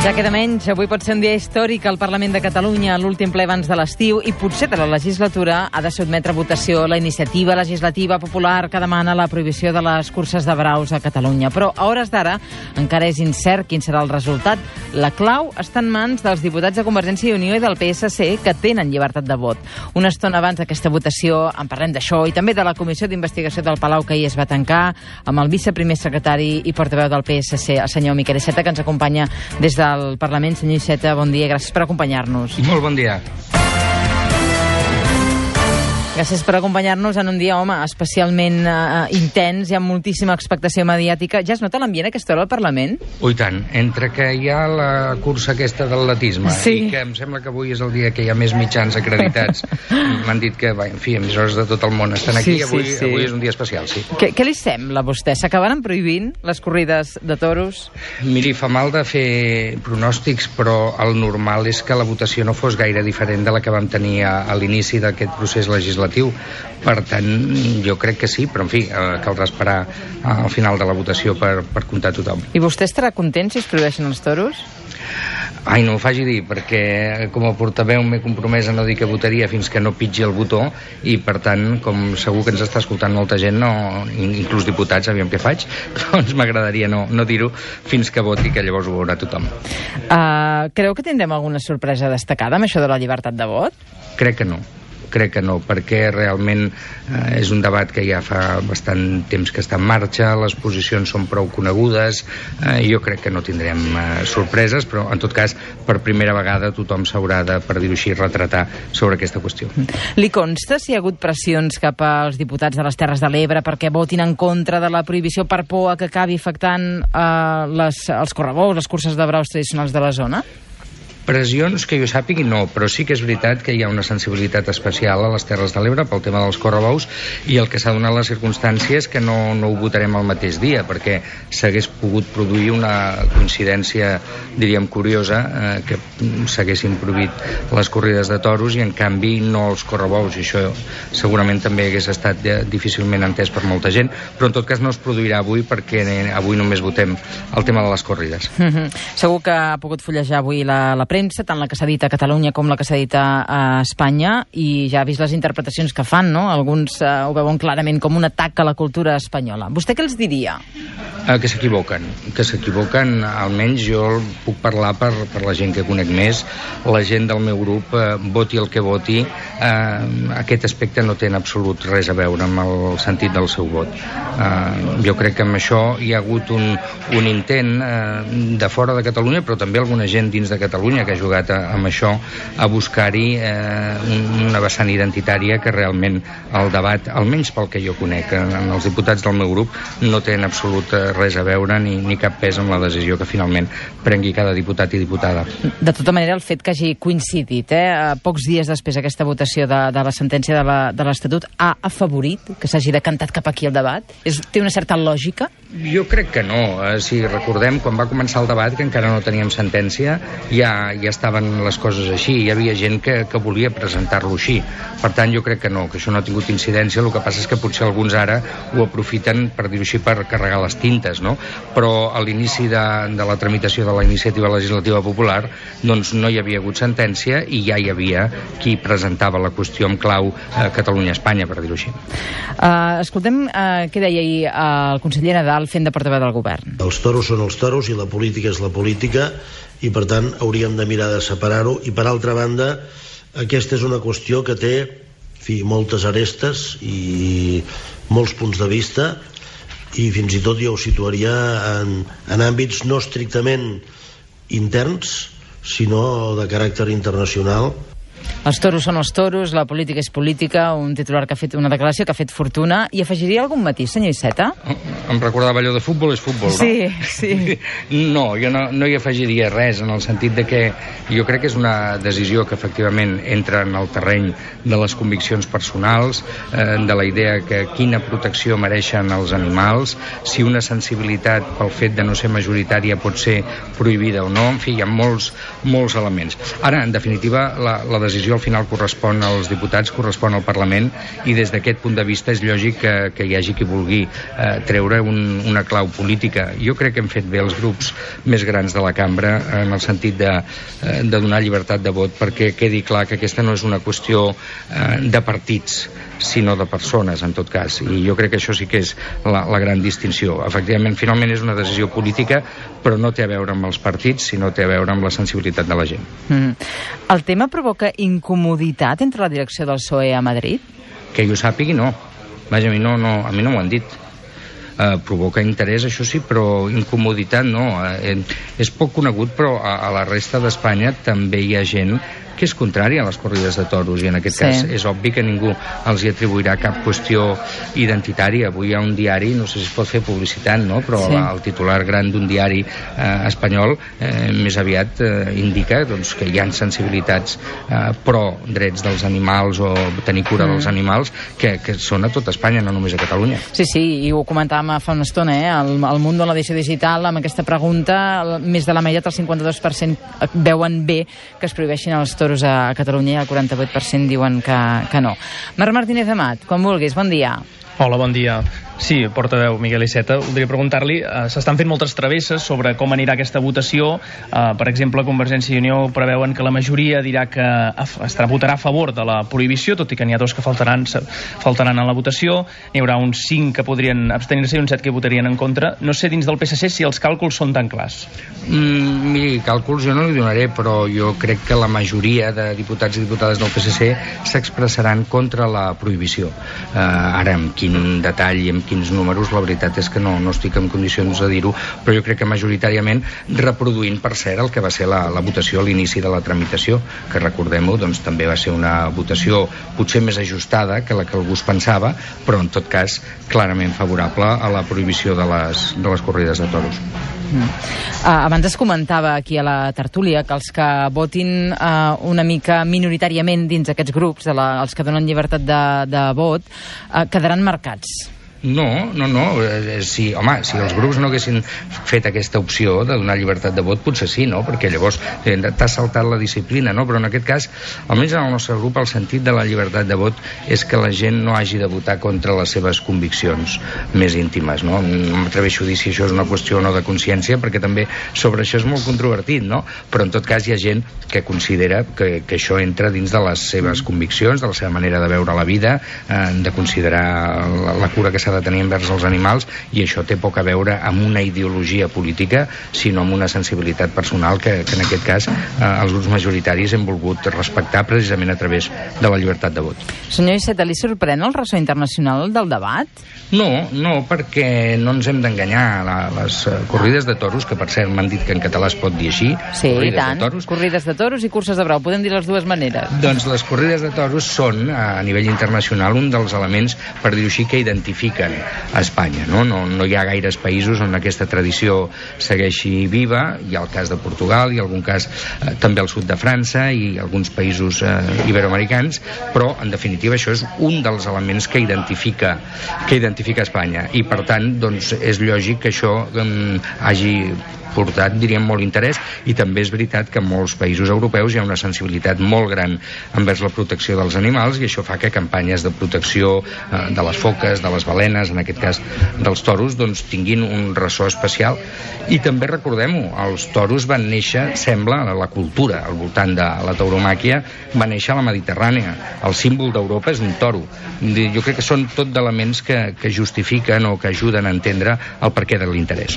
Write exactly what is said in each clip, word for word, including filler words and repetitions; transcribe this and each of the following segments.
Ja queda menys. Avui pot ser un dia històric al Parlament de Catalunya, l'últim ple abans de l'estiu, i potser de la legislatura ha de sotmetre a votació la iniciativa legislativa popular que demana la prohibició de les curses de braus a Catalunya. Però a hores d'ara encara és incert quin serà el resultat. La clau està en mans dels diputats de Convergència i Unió i del P S C, que tenen llibertat de vot. Una estona abans d'aquesta votació en parlem d'això i també de la Comissió d'Investigació del Palau, que ahir es va tancar, amb el viceprimer secretari i portaveu del P S C, el senyor Miquel Iceta, que ens acompanya des de al Parlament. Senyor Iceta, bon dia, gràcies per acompanyar-nos. Molt bon dia. Gràcies per acompanyar-nos en un dia, home, especialment uh, intens. Hi ha moltíssima expectació mediàtica. Ja es nota l'ambient a aquesta hora al Parlament? Ui, tant. Entre que hi ha la cursa aquesta del latisme sí. i que em sembla que avui és el dia que hi ha més mitjans acreditats. M'han dit que, bé, en fi, emissores de tot el món estan aquí. Sí, avui, sí, sí. Avui és un dia especial, sí. Què, què li sembla a vostè? S'acabaran prohibint les corrides de toros? Miri, fa mal de fer pronòstics, però el normal és que la votació no fos gaire diferent de la que vam tenir a, a l'inici d'aquest procés legislatiu. Per tant, jo crec que sí, però en fi, eh, caldrà esperar al final de la votació per, per comptar tothom. I vostè estarà content si es prohibeixen els toros? Ai, no ho faci dir, perquè com a portaveu m'he compromès a no dir que votaria fins que no pitgi el botó, i per tant, com segur que ens està escoltant molta gent, no, inclús diputats, aviam què faig, doncs m'agradaria no, no dir-ho fins que voti, que llavors ho veurà tothom. Uh, creu que tindrem alguna sorpresa destacada amb això de la llibertat de vot? Crec que no. Crec que no, perquè realment eh, és un debat que ja fa bastant temps que està en marxa, les posicions són prou conegudes, eh, jo crec que no tindrem eh, sorpreses, però en tot cas, per primera vegada tothom s'haurà de, per dir-ho així, retratar sobre aquesta qüestió. Li consta si hi ha hagut pressions cap als diputats de les Terres de l'Ebre perquè votin en contra de la prohibició per por a que acabi afectant eh, les, els correbous, les curses de braus tradicionals de la zona? Pressions que jo sàpigui no, però sí que és veritat que hi ha una sensibilitat especial a les Terres de l'Ebre pel tema dels correbous, i el que s'ha donat les circumstàncies que no, no ho votarem el mateix dia, perquè s'hagués pogut produir una coincidència, diríem, curiosa, eh, que s'haguessin prohibit les corrides de toros i en canvi no els correbous, i això segurament també hagués estat eh, difícilment entès per molta gent, però en tot cas no es produirà avui perquè avui només votem el tema de les corrides. Mm-hmm. Segur que ha pogut fullejar avui la, la premsa, tant la que s'ha dit a Catalunya com la que s'ha dit a, a Espanya, i ja ha vist les interpretacions que fan, no? Alguns eh, ho veuen clarament com un atac a la cultura espanyola. Vostè què els diria? Eh, que s'equivoquen, que s'equivoquen, almenys jo puc parlar per, per la gent que conec més, la gent del meu grup, eh, voti el que voti, eh, aquest aspecte no té en absolut res a veure amb el sentit del seu vot. Eh, jo crec que amb això hi ha hagut un, un intent eh, de fora de Catalunya, però també alguna gent dins de Catalunya que ha jugat a, amb això, a buscar-hi eh, una vessant identitària que realment el debat, almenys pel que jo conec, en els diputats del meu grup, no té en absolut res a veure ni, ni cap pes amb la decisió que finalment prengui cada diputat i diputada. De tota manera, el fet que hagi coincidit eh, pocs dies després d'aquesta votació de, de la sentència de l'Estatut ha afavorit que s'hagi decantat cap aquí el debat? És, té una certa lògica? Jo crec que no. Eh, si recordem, quan va començar el debat, que encara no teníem sentència, ja, ja estaven les coses així, hi havia gent que, que volia presentar-lo així. Per tant, jo crec que no, que això no ha tingut incidència. El que passa és que potser alguns ara ho aprofiten, per dir-ho així, per carregar les tintes, no? Però a l'inici de, de la tramitació de la iniciativa legislativa popular, doncs no hi havia hagut sentència i ja hi havia qui presentava la qüestió en clau eh, Catalunya-Espanya, per dir-ho així. Uh, escoltem uh, què deia ahir el conseller Nadal fent de portaveu del govern. Els toros són els toros i la política és la política, i per tant hauríem de mirar de separar-ho, i per altra banda aquesta és una qüestió que té en fi, moltes arestes i molts punts de vista, i fins i tot jo ho situaria en, en àmbits no estrictament interns sinó de caràcter internacional. Els toros són els toros, la política és política, un titular que ha fet una declaració que ha fet fortuna. I afegiria algun matís, senyor Iceta? Em recordava allò de futbol és futbol, no? Sí, sí. No, jo no, no hi afegiria res, en el sentit de que jo crec que és una decisió que efectivament entra en el terreny de les conviccions personals, eh, de la idea que quina protecció mereixen els animals, si una sensibilitat pel fet de no ser majoritària pot ser prohibida o no, en fi, hi ha molts, molts elements. Ara, en definitiva, la, la decisió decisió al final correspon als diputats, correspon al Parlament, i des d'aquest punt de vista és lògic que, que hi hagi qui vulgui eh, treure un, una clau política. Jo crec que hem fet bé els grups més grans de la cambra en el sentit de, eh, de donar llibertat de vot, perquè quedi clar que aquesta no és una qüestió eh, de partits, sinó de persones, en tot cas, i jo crec que això sí que és la, la gran distinció. Efectivament, finalment és una decisió política, però no té a veure amb els partits, sinó té a veure amb la sensibilitat de la gent. Mm. El tema provoca incomoditat entre la direcció del P S O E a Madrid? Que jo sàpigui, no. Vaja, a mi no, no, a mi no m'ho han dit. Uh, provoca interès, això sí, però incomoditat no. Uh, és poc conegut, però a, a la resta d'Espanya també hi ha gent que és contrària a les corrides de toros, i en aquest sí. cas és obvi que ningú els hi atribuirà cap qüestió identitària. Avui hi ha un diari, no sé si es pot fer publicitat, no? Però sí. el titular gran d'un diari eh, espanyol eh, més aviat eh, indica doncs, que hi ha sensibilitats eh, pro drets dels animals o tenir cura mm. dels animals que, que són a tot Espanya, no només a Catalunya. Sí, sí, i ho comentàvem fa una estona, eh? el, el món de l'edició digital, amb aquesta pregunta, més de la meitat, el cinquanta-dos per cent veuen bé que es prohibeixin els toros a Catalunya, i el quaranta-vuit per cent diuen que, que no. Marc Martínez Amat, quan vulguis, bon dia. Hola, bon dia. Sí, portaveu Miquel Iceta, voldria preguntar-li, eh, s'estan fent moltes travesses sobre com anirà aquesta votació. Eh, per exemple, Convergència i Unió preveuen que la majoria dirà que estarà, votarà a favor de la prohibició, tot i que n'hi ha dos que faltaran, faltaran a la votació. N'hi haurà uns cinc que podrien abstenir-se i uns set que votarien en contra. No sé dins del P S C si els càlculs són tan clars. Mm, miri, càlculs jo no li donaré, però jo crec que la majoria de diputats i diputades del P S C s'expressaran contra la prohibició. Eh, ara, amb quin detall i amb quins números, la veritat és que no, no estic en condicions de dir-ho, però jo crec que majoritàriament reproduint, per cert, el que va ser la, la votació a l'inici de la tramitació, que recordem-ho, doncs també va ser una votació potser més ajustada que la que algú es pensava, però en tot cas clarament favorable a la prohibició de les, de les corrides de toros. Mm. Uh, abans es comentava aquí a la tertúlia que els que votin uh, una mica minoritàriament dins aquests grups, de la, els que donen llibertat de, de vot, uh, quedaran marcats. No, no, no, eh, si, home, si els grups no haguessin fet aquesta opció de donar llibertat de vot, potser sí, no? Perquè llavors eh, t'ha saltat la disciplina, no? Però en aquest cas, almenys en el nostre grup, el sentit de la llibertat de vot és que la gent no hagi de votar contra les seves conviccions més íntimes, no? No m'atreveixo a dir si això és una qüestió o no de consciència, perquè també sobre això és molt controvertit, no? Però en tot cas hi ha gent que considera que, que això entra dins de les seves conviccions, de la seva manera de veure la vida, eh, de considerar la, la cura que s'ha de tenir envers els animals, i això té poc a veure amb una ideologia política, sinó amb una sensibilitat personal que, que en aquest cas eh, els grups majoritaris hem volgut respectar precisament a través de la llibertat de vot. Senyor Iceta, li sorprèn el ressò internacional del debat? No, no, perquè no ens hem d'enganyar. La, les uh, corrides de toros, que per cert m'han dit que en català es pot dir així, sí, corrides i tant. de toros. Corrides de toros i curses de brau, podem dir les dues maneres. Doncs les corrides de toros són, a nivell internacional, un dels elements, per dir-ho així, que identifiquen a Espanya, no? No, no hi ha gaires països on aquesta tradició segueixi viva. Hi ha el cas de Portugal, hi ha algun cas eh, també al sud de França i alguns països eh, iberoamericans, però en definitiva això és un dels elements que identifica que identifica Espanya, i per tant doncs és lògic que això eh, hagi portat, diríem, molt interès, i també és veritat que en molts països europeus hi ha una sensibilitat molt gran envers la protecció dels animals, i això fa que campanyes de protecció eh, de les foques, de les balenes, en aquest cas dels toros, doncs tinguin un ressò especial. I també recordem-ho, els toros van néixer, sembla, la cultura al voltant de la tauromàquia va néixer a la Mediterrània. El símbol d'Europa és un toro. Jo crec que són tot d'elements que, que justifiquen o que ajuden a entendre el perquè de l'interès.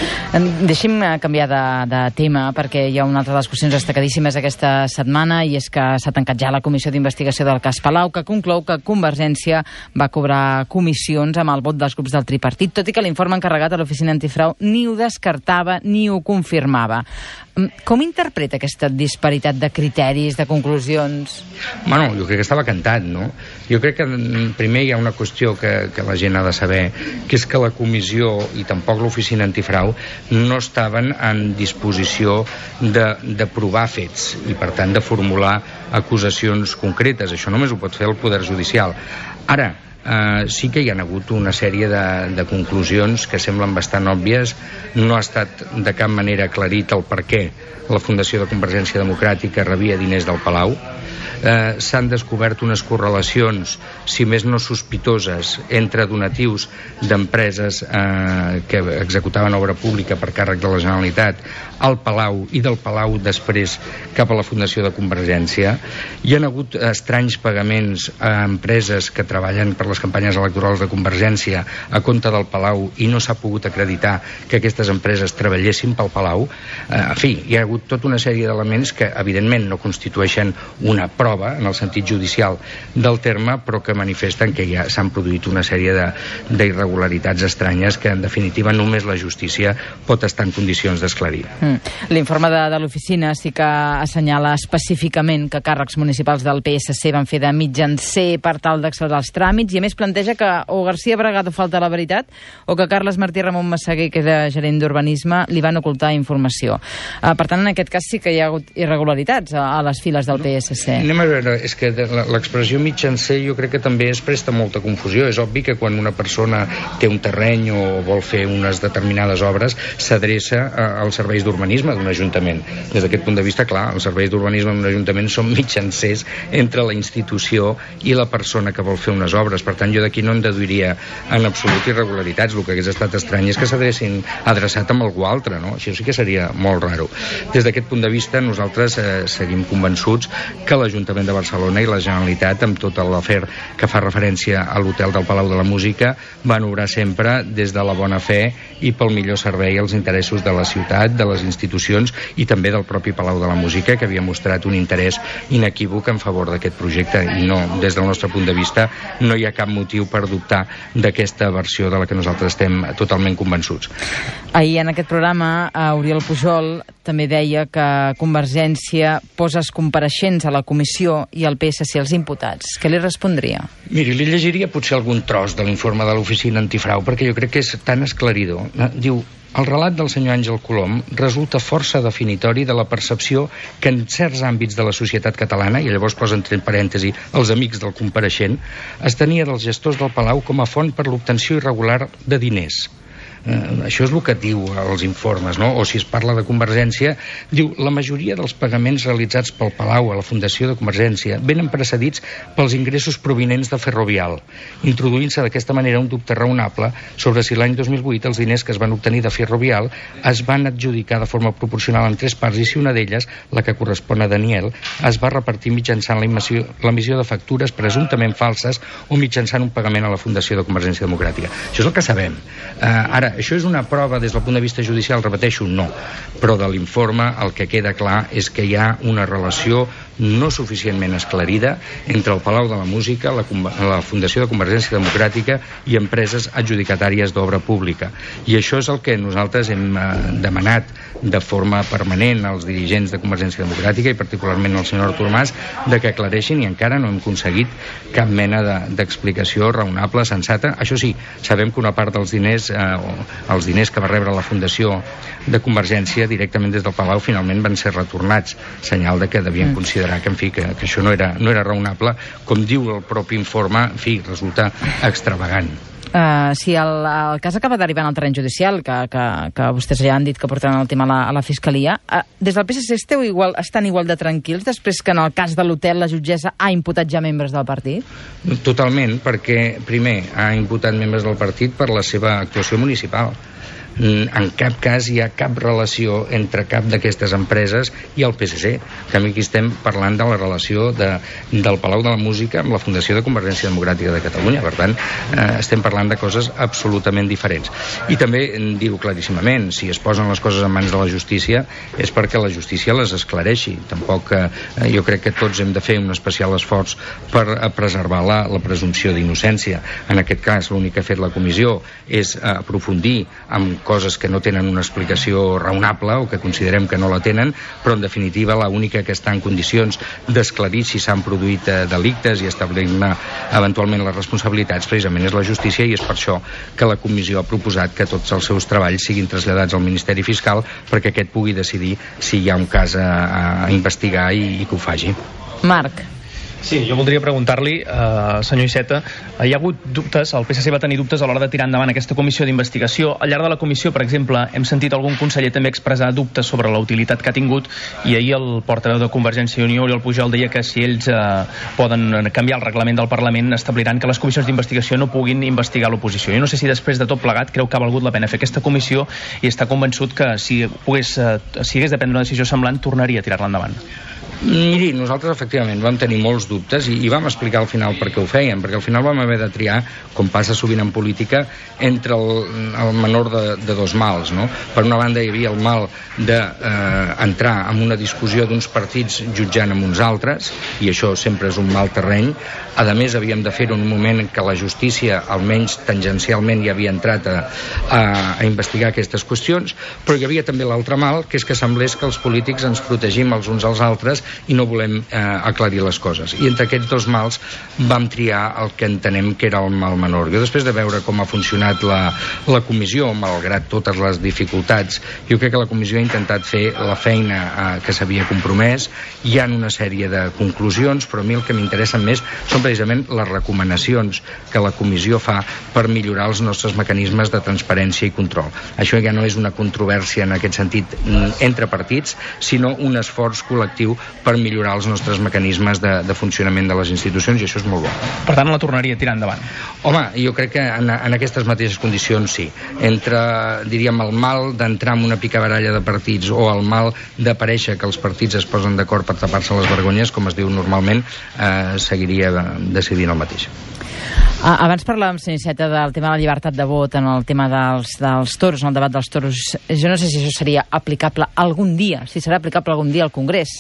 Deixi'm canviar de, de tema, perquè hi ha una altra de les qüestions destacadíssimes aquesta setmana, i és que s'ha tancat ja la comissió d'investigació del cas Palau, que conclou que Convergència va cobrar comissions amb el vot dels grups del tripartit, tot i que l'informe encarregat a l'Oficina Antifrau ni ho descartava ni ho confirmava. Com interpreta aquesta disparitat de criteris, de conclusions? Bueno, jo crec que estava cantat, no? Jo crec que primer hi ha una qüestió que, que la gent ha de saber, que és que la comissió i tampoc l'Oficina Antifrau no estaven en disposició de, de provar fets i per tant de formular acusacions concretes. Això només ho pot fer el Poder Judicial. Ara, Uh, sí que hi ha hagut una sèrie de, de conclusions que semblen bastant òbvies. No ha estat de cap manera aclarit el per què la Fundació de Convergència Democràtica rebia diners del Palau. eh, s'han descobert unes correlacions, si més no sospitoses, entre donatius d'empreses eh, que executaven obra pública per càrrec de la Generalitat al Palau i del Palau després cap a la Fundació de Convergència. Hi ha hagut estranys pagaments a empreses que treballen per les campanyes electorals de Convergència a compte del Palau i no s'ha pogut acreditar que aquestes empreses treballessin pel Palau. Eh, en fi, hi ha hagut tota una sèrie d'elements que evidentment no constitueixen una prova en el sentit judicial del terme, però que manifesten que ja s'han produït una sèrie d'irregularitats estranyes que en definitiva només la justícia pot estar en condicions d'esclarir. Mm. L'informe de, de l'oficina sí que assenyala específicament que càrrecs municipals del P S C van fer de mitjancer per tal d'accelerar els tràmits, i a més planteja que o García Bragado falta la veritat o que Carles Martí Ramon Massaguer, que era gerent d'urbanisme, li van ocultar informació. Uh, per tant, en aquest cas sí que hi ha hagut irregularitats a, a les files del P S C. Anem a veure, és que l'expressió mitjancer jo crec que també es presta molta confusió. És obvi que quan una persona té un terreny o vol fer unes determinades obres s'adreça als serveis d'urbanisme d'un ajuntament. Des d'aquest punt de vista, clar, els serveis d'urbanisme d'un ajuntament són mitjancers entre la institució i la persona que vol fer unes obres. Per tant, jo d'aquí no en deduiria en absolut irregularitats. El que hagués estat estrany és que s'adrecin adreçat amb algú altre, no? Això sí que seria molt raro. Des d'aquest punt de vista, nosaltres eh, seguim convençuts que l'Ajuntament de Barcelona i la Generalitat, amb tot l'afer que fa referència a l'hotel del Palau de la Música, van obrar sempre des de la bona fe i pel millor servei als interessos de la ciutat, de les institucions i també del propi Palau de la Música, que havia mostrat un interès inequívoc en favor d'aquest projecte, i no, des del nostre punt de vista no hi ha cap motiu per dubtar d'aquesta versió de la que nosaltres estem totalment convençuts. Ahir en aquest programa Oriol Pujol també deia que Convergència posa els compareixents a la comissió i el P S C els imputats. Què li respondria? Miri, li llegiria potser algun tros de l'informe de l'Oficina Antifrau, perquè jo crec que és tan esclaridor. Diu: el relat del senyor Àngel Colom resulta força definitori de la percepció que en certs àmbits de la societat catalana, i llavors posa entre parèntesi els amics del compareixent, es tenia dels gestors del Palau com a font per l'obtenció irregular de diners. Eh, això és el que diu els informes, no? O si es parla de Convergència, diu: la majoria dels pagaments realitzats pel Palau a la Fundació de Convergència venen precedits pels ingressos provinents de Ferrovial, introduint-se d'aquesta manera un dubte raonable sobre si l'any dos mil vuit els diners que es van obtenir de Ferrovial es van adjudicar de forma proporcional en tres parts, i si una d'elles, la que correspon a Daniel, es va repartir mitjançant l'emissió de factures presumptament falses o mitjançant un pagament a la Fundació de Convergència Democràtica. Això és el que sabem. Eh, ara, això és una prova des del punt de vista judicial? Repeteixo, no. Però de l'informe el que queda clar és que hi ha una relació no suficientment esclarida entre el Palau de la Música, la, la Fundació de Convergència Democràtica i empreses adjudicatàries d'obra pública. I això és el que nosaltres hem eh, demanat de forma permanent als dirigents de Convergència Democràtica, i particularment al senyor Artur Mas, de que aclareixin, i encara no hem aconseguit cap mena d'explicació de, raonable, sensata. Això sí, sabem que una part dels diners, eh, els diners que va rebre la Fundació de Convergència directament des del Palau, finalment van ser retornats, senyal de que devien mm. considerar que, en fi, que, que això no era, no era raonable. Com diu el propi informe, en fi, resulta extravagant. Uh, si el, el cas acaba derivant al terreny judicial, que, que, que vostès ja han dit que portaran el tema a la, a la Fiscalia, uh, des del P S C esteu igual, estan igual de tranquils després que en el cas de l'hotel la jutgessa ha imputat ja membres del partit? Totalment, perquè primer ha imputat membres del partit per la seva actuació municipal. En cap cas hi ha cap relació entre cap d'aquestes empreses i el P S C. Que aquí estem parlant de la relació de, del Palau de la Música amb la Fundació de Convergència Democràtica de Catalunya. Per tant, eh, estem parlant de coses absolutament diferents. I també dir-ho claríssimament, si es posen les coses en mans de la justícia és perquè la justícia les esclareixi. Tampoc eh, jo crec que tots hem de fer un especial esforç per a preservar la, la presumpció d'innocència. En aquest cas, l'únic que ha fet la comissió és eh, aprofundir amb coses que no tenen una explicació raonable o que considerem que no la tenen, però en definitiva l'única que està en condicions d'esclarir si s'han produït eh, delictes i establir-ne eventualment les responsabilitats precisament és la justícia, i és per això que la comissió ha proposat que tots els seus treballs siguin traslladats al Ministeri Fiscal perquè aquest pugui decidir si hi ha un cas a, a investigar i, i que ho faci. Marc. Sí, jo voldria preguntar-li, eh, senyor Iceta, hi ha hagut dubtes, el P S C va tenir dubtes a l'hora de tirar endavant aquesta comissió d'investigació. Al llarg de la comissió, per exemple, hem sentit algun conseller també expressar dubtes sobre la utilitat que ha tingut, i ahir el portaveu de Convergència i Unió, Oriol Pujol, deia que si ells eh, poden canviar el reglament del Parlament, establiran que les comissions d'investigació no puguin investigar l'oposició. Jo no sé si després de tot plegat creu que ha valgut la pena fer aquesta comissió i està convençut que si pogués, eh, si hagués de prendre una decisió semblant, tornaria a tirar-la endavant. Miri, nosaltres efectivament vam tenir molts dubtes i, i vam explicar al final per què ho fèiem, perquè al final vam haver de triar, com passa sovint en política, entre el, el menor de, de dos mals, no? Per una banda hi havia el mal d'entrar eh, en una discussió d'uns partits jutjant amb uns altres, i això sempre és un mal terreny. A més, havíem de fer-ho en un moment en què la justícia, almenys tangencialment, ja havia entrat a, a, a investigar aquestes qüestions, però hi havia també l'altre mal, que és que semblés que els polítics ens protegim els uns als altres i no volem eh, aclarir les coses. I entre aquests dos mals vam triar el que entenem que era el mal menor. Jo, després de veure com ha funcionat la, la comissió, malgrat totes les dificultats, jo crec que la comissió ha intentat fer la feina eh, que s'havia compromès. Hi ha una sèrie de conclusions, però a mi el que m'interessa més són precisament les recomanacions que la comissió fa per millorar els nostres mecanismes de transparència i control. Això ja no és una controvèrsia en aquest sentit entre partits, sinó un esforç col·lectiu per millorar els nostres mecanismes de, de funcionament de les institucions, i això és molt bo. Per tant, la tornaria a tirar endavant? Home, jo crec que en, en aquestes mateixes condicions sí. Entre, diríem, el mal d'entrar en una picabaralla de partits o el mal d'aparèixer que els partits es posen d'acord per tapar-se les vergonyes, com es diu normalment, eh, seguiria decidint el mateix. Ah, abans parlàvem, senyor Iceta, del tema de la llibertat de vot en el tema dels, dels toros, en el debat dels toros. Jo no sé si això seria aplicable algun dia, si serà aplicable algun dia al Congrés.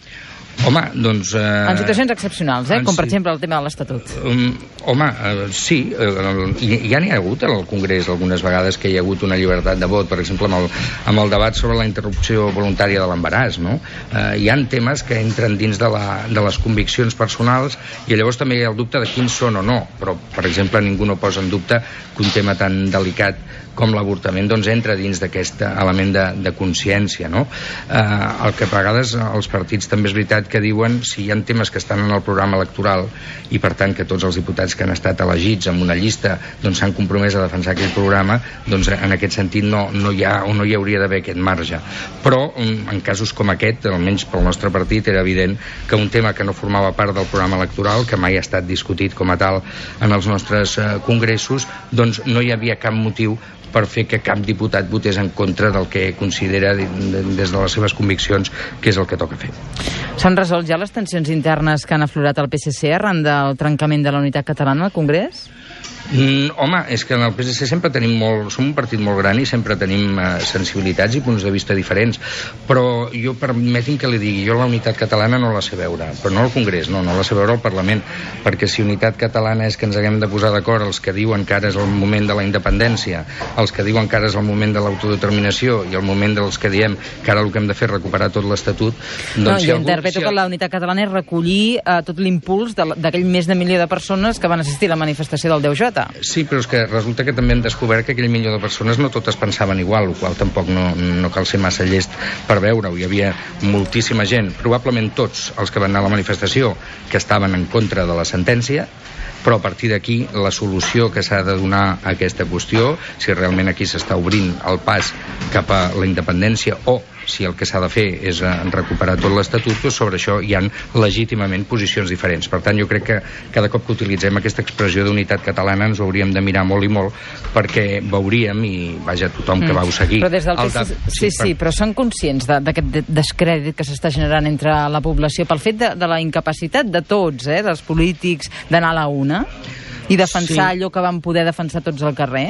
Home, doncs... Eh, en situacions excepcionals, eh? Com per exemple el tema de l'Estatut. Um, home, eh, sí, eh, ja n'hi ha hagut al Congrés algunes vegades que hi ha hagut una llibertat de vot, per exemple amb el, amb el debat sobre la interrupció voluntària de l'embaràs, no? Eh, hi ha temes que entren dins de, la, de les conviccions personals i llavors també hi ha el dubte de quins són o no, però per exemple ningú no posa en dubte que un tema tan delicat com l'avortament doncs entra dins d'aquest element de, de consciència, no? Eh, el que a vegades els partits també és veritat que diuen si hi ha temes que estan en el programa electoral i per tant que tots els diputats que han estat elegits en una llista doncs s'han compromès a defensar aquell programa, doncs en aquest sentit no, no hi ha o no hi hauria d'haver aquest marge. Però en casos com aquest, almenys pel nostre partit, era evident que un tema que no formava part del programa electoral, que mai ha estat discutit com a tal en els nostres eh, congressos, doncs no hi havia cap motiu per fer que cap diputat votés en contra del que considera des de les seves conviccions que és el que toca fer. S'han resolt ja les tensions internes que han aflorat al P S C arran del trencament de la unitat catalana al Congrés? Mm, home, és que en el P S C sempre tenim molt... Som un partit molt gran i sempre tenim eh, sensibilitats i punts de vista diferents, però jo permeti'm que li digui, jo la unitat catalana no la sé veure, però no al Congrés, no, no la sé veure al Parlament, perquè si unitat catalana és que ens haguem de posar d'acord els que diuen que ara és el moment de la independència, els que diuen que ara és el moment de l'autodeterminació i el moment dels que diem que ara el que hem de fer és recuperar tot l'Estatut, doncs... No, si jo algú, interpreto si... que la unitat catalana és recollir eh, tot l'impuls d'aquell més de milió de persones que van assistir a la manifestació del deu J. Sí, però és que resulta que també hem descobert que aquell milió de persones no totes pensaven igual, el qual tampoc no, no cal ser massa llest per veure-ho. Hi havia moltíssima gent, probablement tots els que van anar a la manifestació, que estaven en contra de la sentència, però a partir d'aquí la solució que s'ha de donar a aquesta qüestió, si realment aquí s'està obrint el pas cap a la independència o si el que s'ha de fer és recuperar tot l'Estatut, doncs sobre això hi han legítimament posicions diferents. Per tant, jo crec que cada cop que utilitzem aquesta expressió d'unitat catalana ens ho hauríem de mirar molt i molt, perquè veuríem, i vaja, tothom que mm. vau seguir... Però des del P S C... Sí, sí, sí, per... però són conscients d'aquest descrèdit que s'està generant entre la població pel fet de, de la incapacitat de tots, eh, dels polítics, d'anar a la una? I defensar sí. allò que van poder defensar tots al carrer?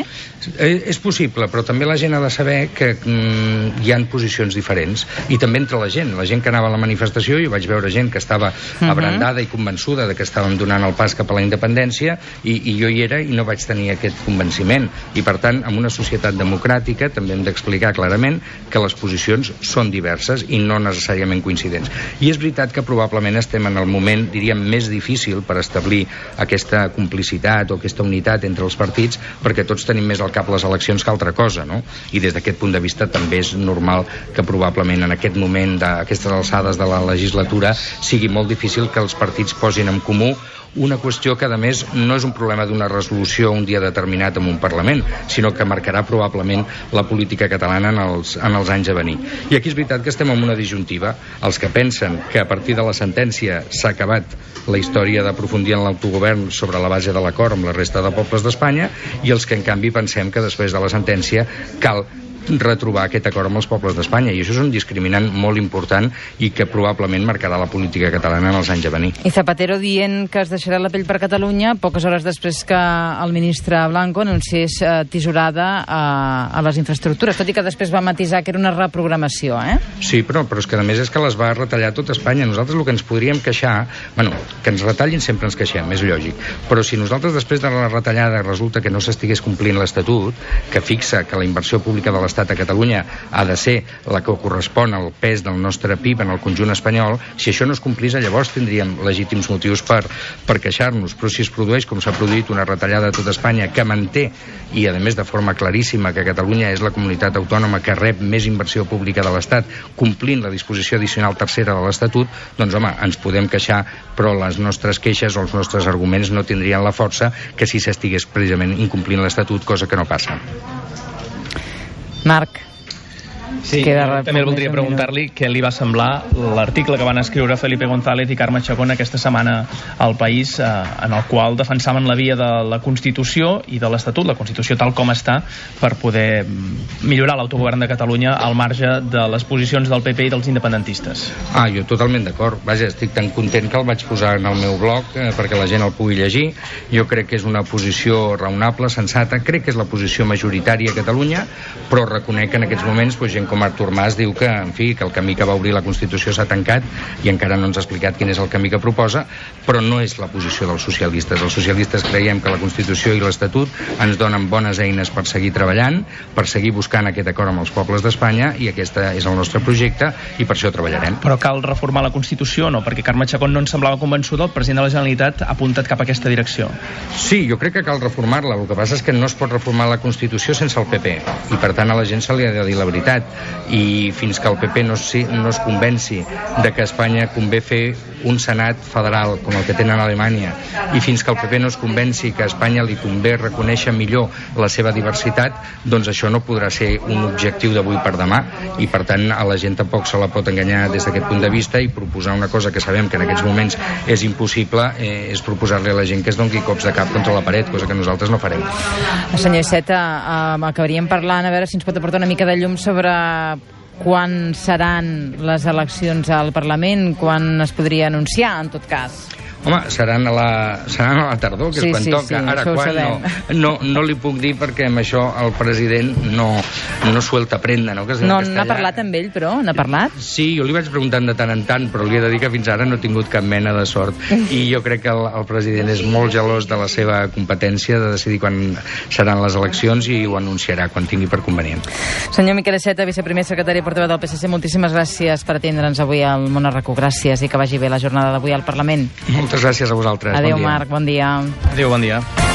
És possible, però també la gent ha de saber que mm, hi ha posicions diferents, i també entre la gent. La gent que anava a la manifestació, jo vaig veure gent que estava uh-huh. abrandada i convençuda de que estàvem donant el pas cap a la independència, i, i jo hi era i no vaig tenir aquest convenciment. I per tant, en una societat democràtica també hem d'explicar clarament que les posicions són diverses i no necessàriament coincidents. I és veritat que probablement estem en el moment, diríem, més difícil per establir aquesta complicitat complicitat o aquesta unitat entre els partits, perquè tots tenim més al cap les eleccions que altra cosa, no? I des d'aquest punt de vista també és normal que probablement en aquest moment d'aquestes alçades de la legislatura sigui molt difícil que els partits posin en comú una qüestió que, a més, no és un problema d'una resolució un dia determinat en un Parlament, sinó que marcarà probablement la política catalana en els, en els anys a venir. I aquí és veritat que estem en una disjuntiva. Els que pensen que a partir de la sentència s'ha acabat la història d'aprofundir en l'autogovern sobre la base de l'acord amb la resta de pobles d'Espanya, i els que, en canvi, pensem que després de la sentència cal retrobar aquest acord amb els pobles d'Espanya, i això és un discriminant molt important i que probablement marcarà la política catalana en els anys a venir. I Zapatero dient que es deixarà la pell per Catalunya poques hores després que el ministre Blanco anunciés eh, tisorada a, a les infraestructures, tot i que després va matisar que era una reprogramació, eh? Sí, però, però és que a més és que les va retallar tot Espanya. Nosaltres el que ens podríem queixar, bueno, que ens retallin sempre ens queixem, és lògic, però si nosaltres després de la retallada resulta que no s'estigués complint l'Estatut, que fixa que la inversió pública de l'Estat a Catalunya ha de ser la que correspon al pes del nostre P I B en el conjunt espanyol, si això no es complís, llavors tindríem legítims motius per, per queixar-nos. Però si es produeix, com s'ha produït, una retallada a tot Espanya que manté, i a més de forma claríssima, que Catalunya és la comunitat autònoma que rep més inversió pública de l'Estat, complint la disposició addicional tercera de l'Estatut, doncs home, ens podem queixar, però les nostres queixes o els nostres arguments no tindrien la força que si s'estigués precisament incomplint l'Estatut, cosa que no passa. Marc. Sí, també voldria preguntar-li què li va semblar l'article que van escriure Felipe González i Carme Chacón aquesta setmana al País, eh, en el qual defensaven la via de la Constitució i de l'Estatut, la Constitució tal com està, per poder millorar l'autogovern de Catalunya al marge de les posicions del P P i dels independentistes. Ah, jo totalment d'acord. Vaja, estic tan content que el vaig posar en el meu blog eh, perquè la gent el pugui llegir. Jo crec que és una posició raonable, sensata, crec que és la posició majoritària a Catalunya, però reconec que en aquests moments pues, gent com Artur Mas diu que, en fi, que el camí que va obrir la Constitució s'ha tancat i encara no ens ha explicat quin és el camí que proposa, però no és la posició dels socialistes. Els socialistes creiem que la Constitució i l'Estatut ens donen bones eines per seguir treballant, per seguir buscant aquest acord amb els pobles d'Espanya, i aquest és el nostre projecte i per això treballarem. Però cal reformar la Constitució, no? Perquè Carme Chacón no ens semblava convençuda, el president de la Generalitat ha apuntat cap a aquesta direcció. Sí, jo crec que cal reformar-la. El que passa és que no es pot reformar la Constitució sense el P P, i per tant a la gent se li ha de dir la veritat. I fins que el P P no, no es convenci de que a Espanya convé fer un senat federal com el que tenen a Alemanya, i fins que el P P no es convenci que a Espanya li convé reconèixer millor la seva diversitat, doncs això no podrà ser un objectiu d'avui per demà, i per tant a la gent tampoc se la pot enganyar des d'aquest punt de vista, i proposar una cosa que sabem que en aquests moments és impossible eh, és proposar-li a la gent que es doni cops de cap contra la paret, cosa que nosaltres no farem. Senyor Iceta, eh, acabaríem parlant, a veure si ens pot aportar una mica de llum sobre quan seran les eleccions al Parlament, quan es podria anunciar, en tot cas. Home, seran a la, seran a la tardor, que sí, és quan sí, toca. Sí, Ara, quan no, no, no li puc dir perquè amb això el president no, no suelta prenda, no? Que no, n'ha parlat amb ell, però? N'ha parlat? Sí, jo li vaig preguntant de tant en tant, però li he de dir que fins ara no he tingut cap mena de sort. I jo crec que el, el president és molt gelós de la seva competència de decidir quan seran les eleccions, i ho anunciarà quan tingui per convenient. Senyor Miquel Iceta, viceprimer secretari i portaveu del P S C, moltíssimes gràcies per atendre'ns avui al Món a RAC u. Gràcies i que vagi bé la jornada d'avui al Parlament. Moltes gràcies a vosaltres. Adéu, bon dia. Marc, bon dia. Adéu, bon dia.